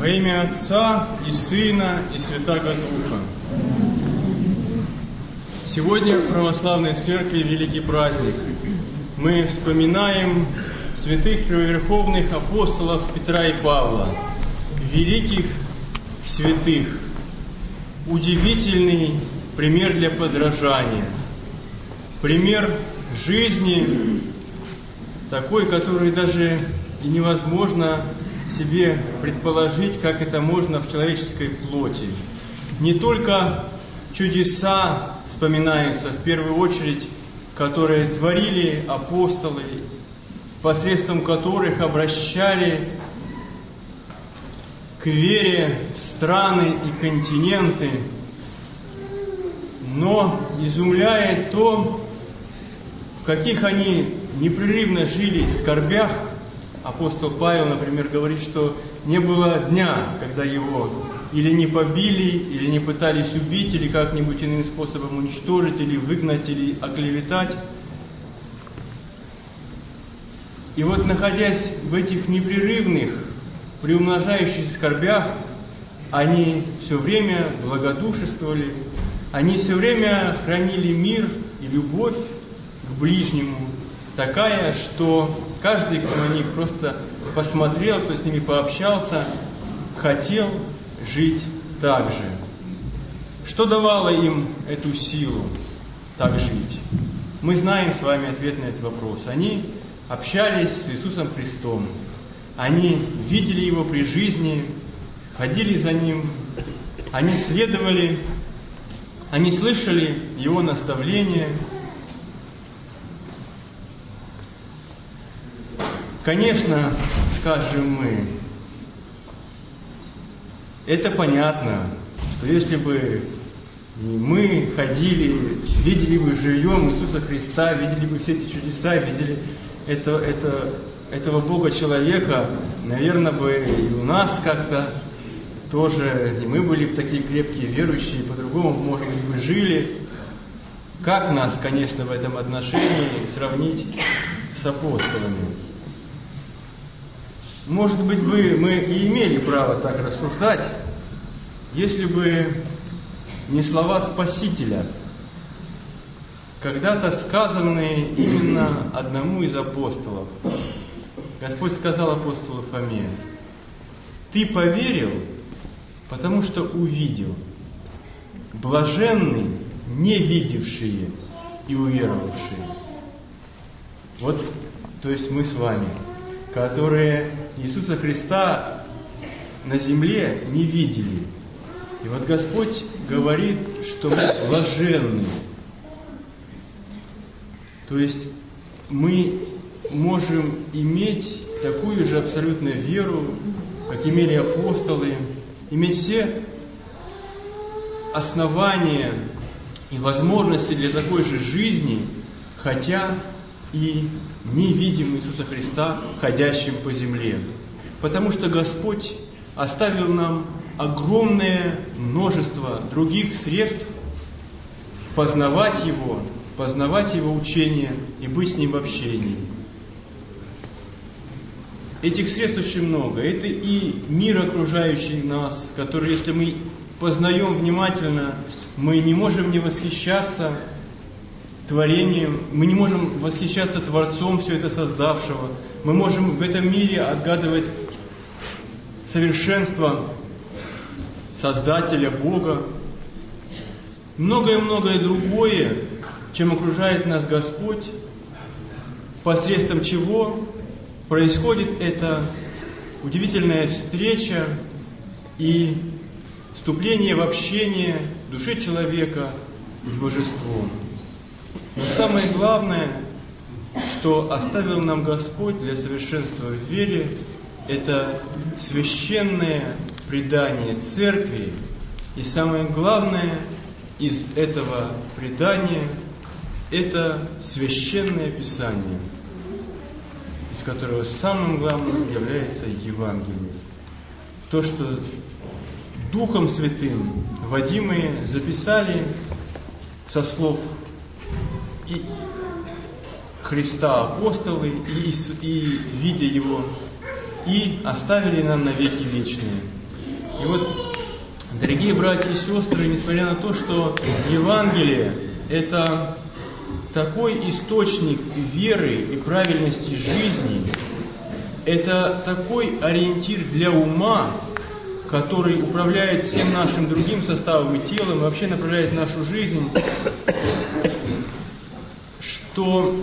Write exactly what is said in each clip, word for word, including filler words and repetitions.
Во имя Отца и Сына и Святаго Духа. Сегодня в Православной Церкви великий праздник. Мы вспоминаем святых первоверховных апостолов Петра и Павла, великих святых, удивительный пример для подражания, пример жизни такой, который даже и невозможно себе предположить, как это можно в человеческой плоти. Не только чудеса вспоминаются, в первую очередь, которые творили апостолы, посредством которых обращали к вере страны и континенты, но изумляет то, в каких они непрерывно жили в скорбях. Апостол Павел, например, говорит, что не было дня, когда его или не побили, или не пытались убить, или как-нибудь иным способом уничтожить, или выгнать, или оклеветать. И вот, находясь в этих непрерывных, приумножающихся скорбях, они все время благодушествовали, они все время хранили мир и любовь к ближнему, такая, что каждый, кто на них просто посмотрел, кто с ними пообщался, хотел жить так же. Что давало им эту силу так жить? Мы знаем с вами ответ на этот вопрос. Они общались с Иисусом Христом. Они видели Его при жизни, ходили за Ним, они следовали, они слышали Его наставления. Конечно, скажем мы, это понятно, что если бы мы ходили, видели бы живьем Иисуса Христа, видели бы все эти чудеса, видели это, это, этого Бога-человека, наверное, бы и у нас как-то тоже, и мы были бы такие крепкие верующие, по-другому, может быть, бы жили. Как нас, конечно, в этом отношении сравнить с апостолами? Может быть, бы мы и имели право так рассуждать, если бы не слова Спасителя, когда-то сказанные именно одному из апостолов. Господь сказал апостолу Фоме: «Ты поверил, потому что увидел. Блаженны не видевшие и уверовавшие». Вот, то есть мы с вами, которые Иисуса Христа на земле не видели. И вот Господь говорит, что мы блаженны. То есть мы можем иметь такую же абсолютно веру, как имели апостолы, иметь все основания и возможности для такой же жизни, хотя и не видим Иисуса Христа, ходящим по земле. Потому что Господь оставил нам огромное множество других средств познавать Его, познавать Его учение и быть с Ним в общении. Этих средств очень много. Это и мир, окружающий нас, который, если мы познаем внимательно, мы не можем не восхищаться творением, мы не можем восхищаться Творцом все это создавшего. Мы можем в этом мире отгадывать совершенство Создателя, Бога. Многое-многое другое, чем окружает нас Господь, посредством чего происходит эта удивительная встреча и вступление в общение души человека с Божеством. Но самое главное, что оставил нам Господь для совершенства в вере, это священное предание Церкви. И самое главное из этого предания – это священное Писание, из которого самым главным является Евангелие. То, что Духом Святым водимые записали со слов и Христа апостолы, и, и видя Его, и оставили нам навеки вечные. И вот, дорогие братья и сестры, несмотря на то, что Евангелие – это такой источник веры и правильности жизни, это такой ориентир для ума, который управляет всем нашим другим составом и телом, и вообще направляет нашу жизнь, что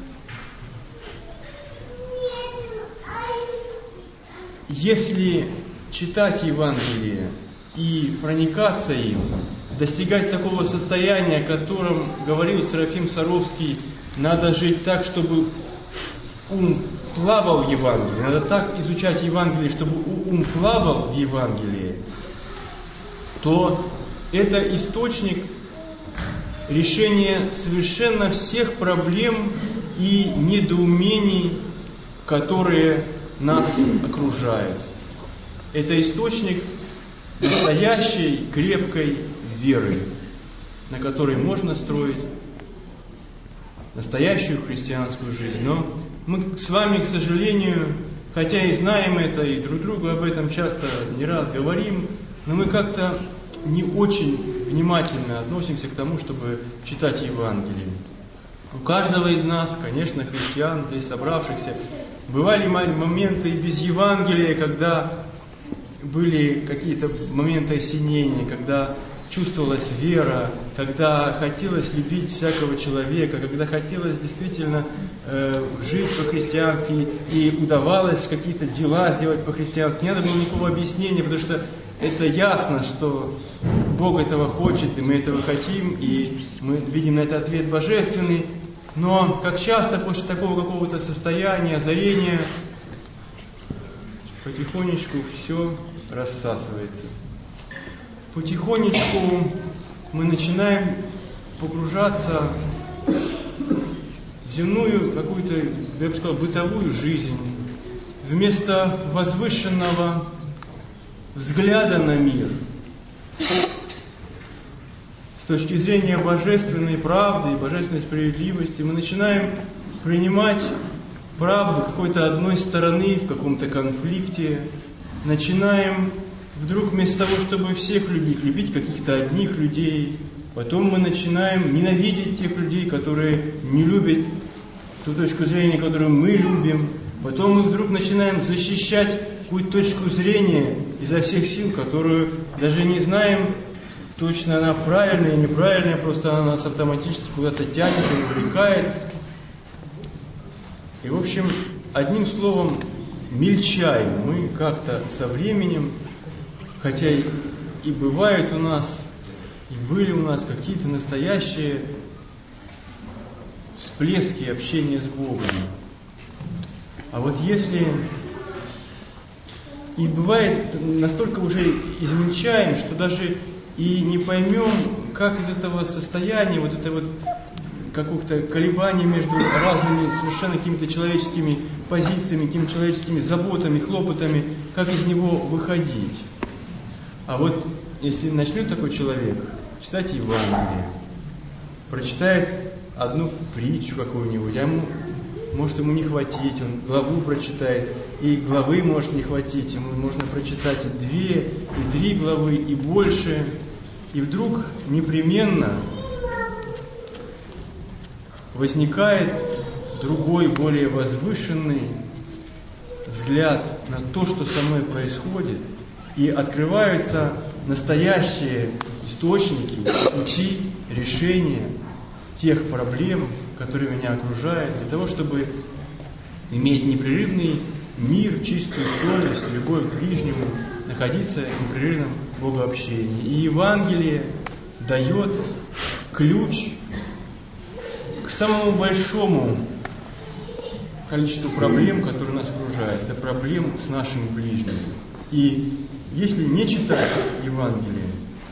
если читать Евангелие и проникаться им, достигать такого состояния, о котором говорил Серафим Саровский, надо жить так, чтобы ум плавал в Евангелии, надо так изучать Евангелие, чтобы ум плавал в Евангелии, то это источник решения совершенно всех проблем и недоумений, которые нас окружают. Это источник настоящей крепкой веры, на которой можно строить настоящую христианскую жизнь. Но мы с вами, к сожалению, хотя и знаем это, и друг другу об этом часто не раз говорим, но мы как-то не очень внимательно относимся к тому, чтобы читать Евангелие. У каждого из нас, конечно, христиан, здесь собравшихся, бывали моменты и без Евангелия, когда были какие-то моменты осенения, когда чувствовалась вера, когда хотелось любить всякого человека, когда хотелось действительно э, жить по-христиански и удавалось какие-то дела сделать по-христиански. Не надо было никакого объяснения, потому что это ясно, что Бог этого хочет, и мы этого хотим, и мы видим на это ответ божественный. Но, как часто после такого какого-то состояния, озарения, потихонечку все рассасывается. Потихонечку мы начинаем погружаться в земную какую-то, я бы сказал, бытовую жизнь. Вместо возвышенного взгляда на мир с точки зрения божественной правды и божественной справедливости мы начинаем принимать правду какой-то одной стороны в каком-то конфликте, начинаем вдруг вместо того, чтобы всех любить, любить каких-то одних людей, потом мы начинаем ненавидеть тех людей, которые не любят ту точку зрения, которую мы любим, потом мы вдруг начинаем защищать какую-то точку зрения изо всех сил, которую даже не знаем, точно она правильная или неправильная, просто она нас автоматически куда-то тянет и увлекает. И, в общем, одним словом, мельчаем мы как-то со временем, хотя и, и бывают у нас, и были у нас какие-то настоящие всплески общения с Богом. А вот если и бывает, настолько уже измельчаем, что даже и не поймем, как из этого состояния, вот это вот каких-то колебаний между разными совершенно какими-то человеческими позициями, какими-то человеческими заботами, хлопотами, как из него выходить. А вот если начнет такой человек читать Евангелие, прочитает одну притчу какую-нибудь, а ему, может ему не хватить, он главу прочитает, и главы может не хватить, ему можно прочитать и две, и три главы, и больше, и вдруг непременно возникает другой, более возвышенный взгляд на то, что со мной происходит, и открываются настоящие источники, пути решения тех проблем, которые меня окружают, для того, чтобы иметь непрерывный мир, чистую совесть, любовь к ближнему, находиться в непрерывном богообщении. И Евангелие дает ключ к самому большому количеству проблем, которые нас окружают. Это проблем с нашим ближним. И если не читать Евангелие,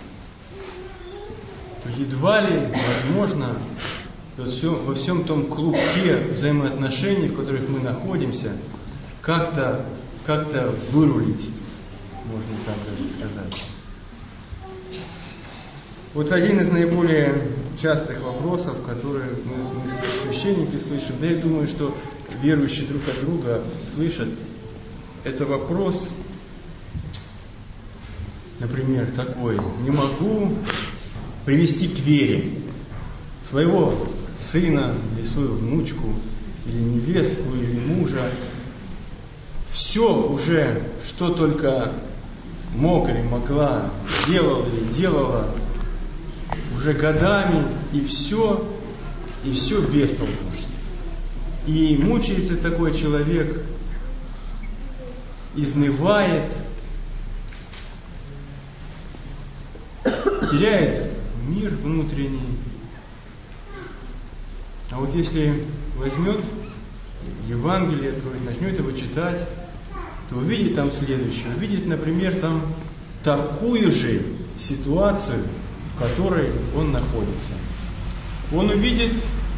то едва ли возможно во всем, во всем том клубке взаимоотношений, в которых мы находимся, как-то, как-то вырулить, можно так даже сказать. Вот один из наиболее частых вопросов, которые мы, мы священники слышим, да я думаю, что верующие друг от друга слышат, это вопрос например, такой: не могу привести к вере своего сына, или свою внучку, или невестку, или мужа. Все уже, что только мог или могла, делал или делала, уже годами, и все, и все без толку. И мучается такой человек, изнывает, теряет мир внутренний. А вот если возьмет Евангелие, то начнет его читать, то увидит там следующее. Увидит, например, там такую же ситуацию, в которой он находится. Он увидит,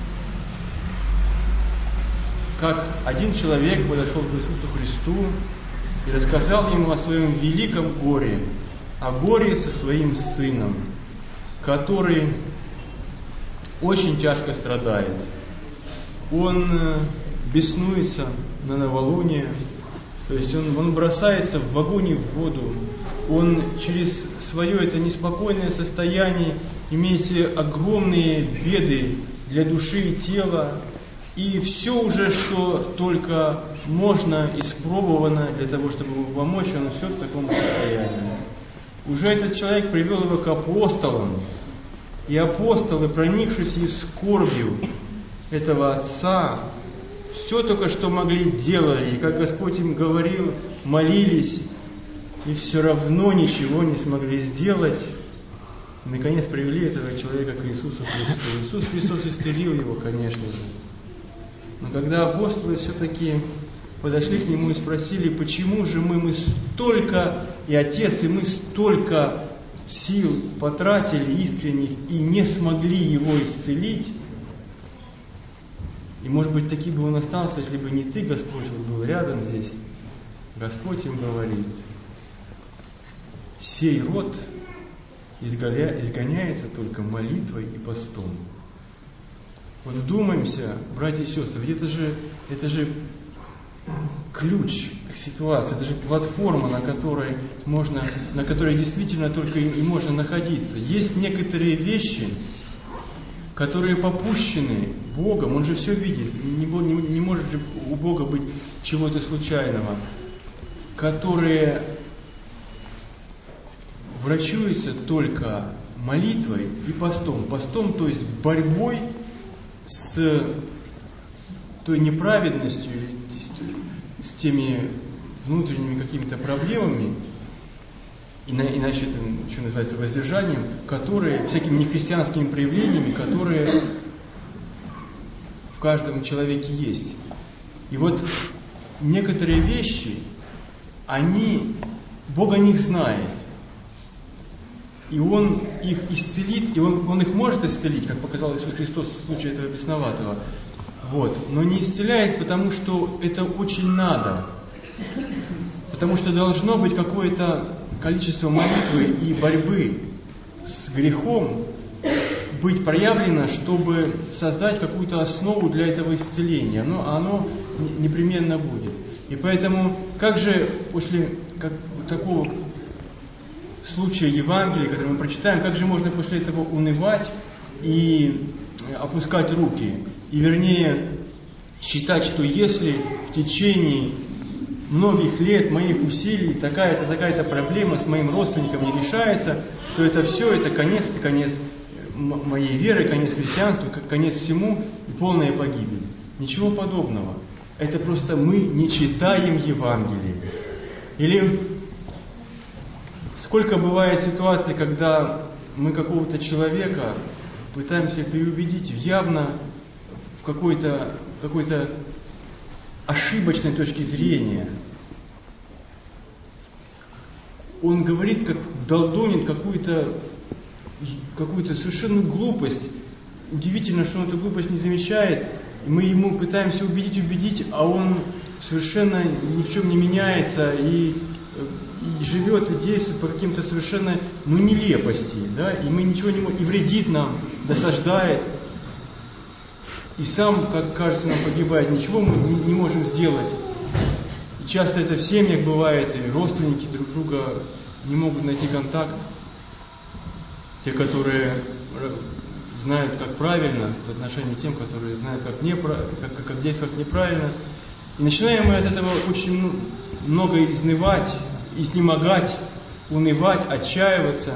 как один человек подошел к Иисусу Христу и рассказал ему о своем великом горе, о горе со своим сыном, который очень тяжко страдает. Он беснуется на новолуние, то есть он, он бросается в огонь и в воду, он через свое это неспокойное состояние имеет себе огромные беды для души и тела, и все уже, что только можно, испробовано для того, чтобы ему помочь, он все в таком состоянии. Уже этот человек привел его к апостолам, и апостолы, проникшись и скорбью этого отца, все только что могли делали, и как Господь им говорил, молились, и все равно ничего не смогли сделать. И, наконец, привели этого человека к Иисусу Христу. Иисус Христос исцелил его, конечно же. Но когда апостолы все-таки подошли к нему и спросили, почему же мы, мы столько, и отец, и мы столько сил потратили искренних и не смогли его исцелить, и, может быть, таки бы он остался, если бы не ты, Господь, вот был рядом здесь. Господь им говорит: сей род изгоняется только молитвой и постом. Вот вдумаемся, братья и сестры, ведь это же, это же ключ к ситуации, это же платформа, на которой можно, на которой действительно только и, и можно находиться. Есть некоторые вещи, которые попущены Богом, Он же все видит, не, не, не может же у Бога быть чего-то случайного, которые врачуются только молитвой и постом. Постом, то есть борьбой с той неправедностью, с теми внутренними какими-то проблемами, иначе это что называется воздержанием, которые, всякими нехристианскими проявлениями, которые в каждом человеке есть. И вот некоторые вещи, они, Бог о них знает. И Он их исцелит, и Он, Он их может исцелить, как показал Иисус Христос в случае этого бесноватого. Вот. Но не исцеляет, потому что это очень надо. Потому что должно быть какое-то количество молитвы и борьбы с грехом быть проявлено, чтобы создать какую-то основу для этого исцеления. Но оно непременно будет. И поэтому, как же после как, такого случая Евангелия, который мы прочитаем, как же можно после этого унывать и опускать руки? И вернее, считать, что если в течение многих лет моих усилий такая-то, такая-то проблема с моим родственником не решается, то это все, это конец, это конец моей веры, конец христианства, конец всему и полная погибель. Ничего подобного. Это просто мы не читаем Евангелие. Или сколько бывает ситуаций, когда мы какого-то человека пытаемся переубедить явно в какой-то, какой-то ошибочной точке зрения. Он говорит, как долдонит какую-то, какую-то совершенно глупость. Удивительно, что он эту глупость не замечает. И мы ему пытаемся убедить, убедить, а он совершенно ни в чем не меняется и, и живет, и действует по каким-то совершенно ну, нелепости. Да? И мы ничего не можем, и вредит нам, досаждает. И сам, как кажется, нам погибает, ничего мы не можем сделать. И часто это в семьях бывает, и родственники друг друга не могут найти контакт, те, которые знают, как правильно в отношении тем, которые знают, как, не, как, как, как действовать неправильно. И начинаем мы от этого очень много изнывать, изнемогать, унывать, отчаиваться.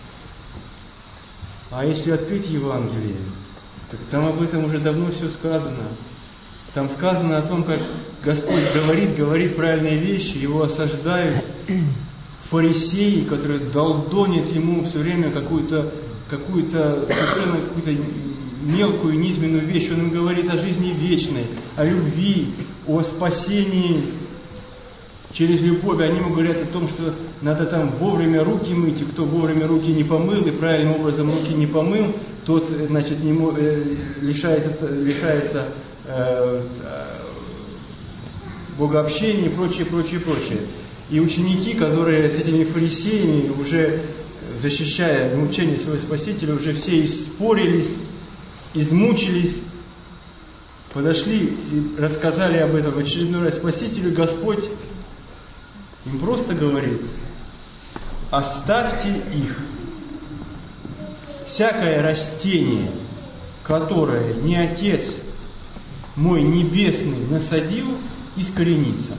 А если открыть Евангелие, так там об этом уже давно все сказано. Там сказано о том, как Господь говорит, говорит правильные вещи, его осаждают фарисеи, которые долдонят ему все время какую-то какую-то совершенно какую-то мелкую низменную вещь. Он им говорит о жизни вечной, о любви, о спасении через любовь. Они ему говорят о том, что надо там вовремя руки мыть, и кто вовремя руки не помыл и правильным образом руки не помыл, тот, значит, не, э, лишается, лишается э, богообщения и прочее, прочее, прочее. И ученики, которые с этими фарисеями, уже защищая учение своего Спасителя, уже все испорились, измучились, подошли и рассказали об этом в очередной раз Спасителю. Господь им просто говорит: оставьте их. Всякое растение, которое не Отец мой Небесный насадил, искоренится.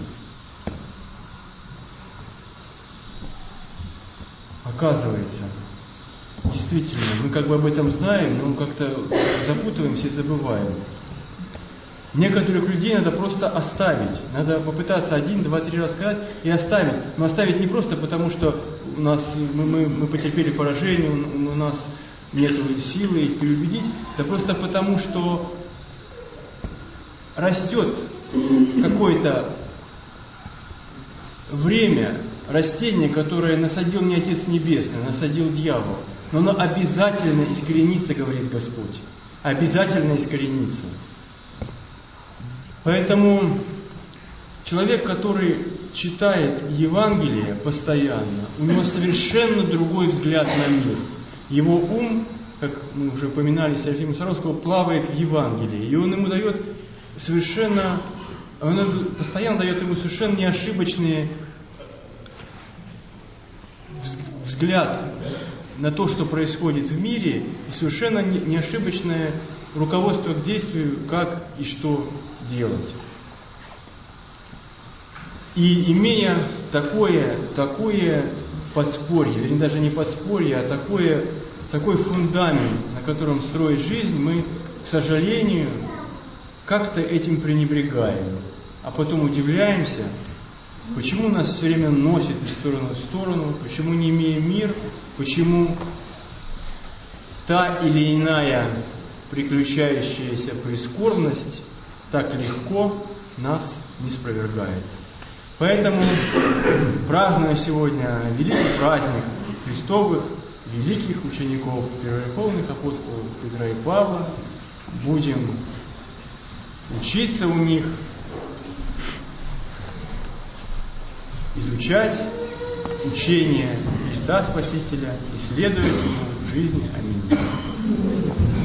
Оказывается, действительно, мы как бы об этом знаем, но как-то запутываемся и забываем. Некоторых людей надо просто оставить. Надо попытаться один, два, три раза сказать и оставить. Но оставить не просто потому, что у нас, мы, мы, мы потерпели поражение, у, у нас нет силы их переубедить. Да просто потому, что растет какое-то время, растение, которое насадил не Отец Небесный, насадил дьявол. Но оно обязательно искоренится, говорит Господь. Обязательно искоренится. Поэтому человек, который читает Евангелие постоянно, у него совершенно другой взгляд на мир. Его ум, как мы уже упоминали Серафима Саровского, плавает в Евангелии. И он ему дает совершенно, он постоянно дает ему совершенно неошибочные взгляд на то, что происходит в мире, и совершенно неошибочное руководство к действию, как и что делать. И имея такое, такое подспорье, вернее, даже не подспорье, а такое, такой фундамент, на котором строить жизнь, мы, к сожалению, как-то этим пренебрегаем, а потом удивляемся, почему нас все время носит из стороны в сторону, почему не имеем мир, почему та или иная приключающаяся прискорбность так легко нас не спровергает. Поэтому, празднуя сегодня великий праздник Христовых, великих учеников, первоверховных апостолов Петра и Павла, будем учиться у них, изучать учение Христа Спасителя и следовать ему в жизни. Аминь.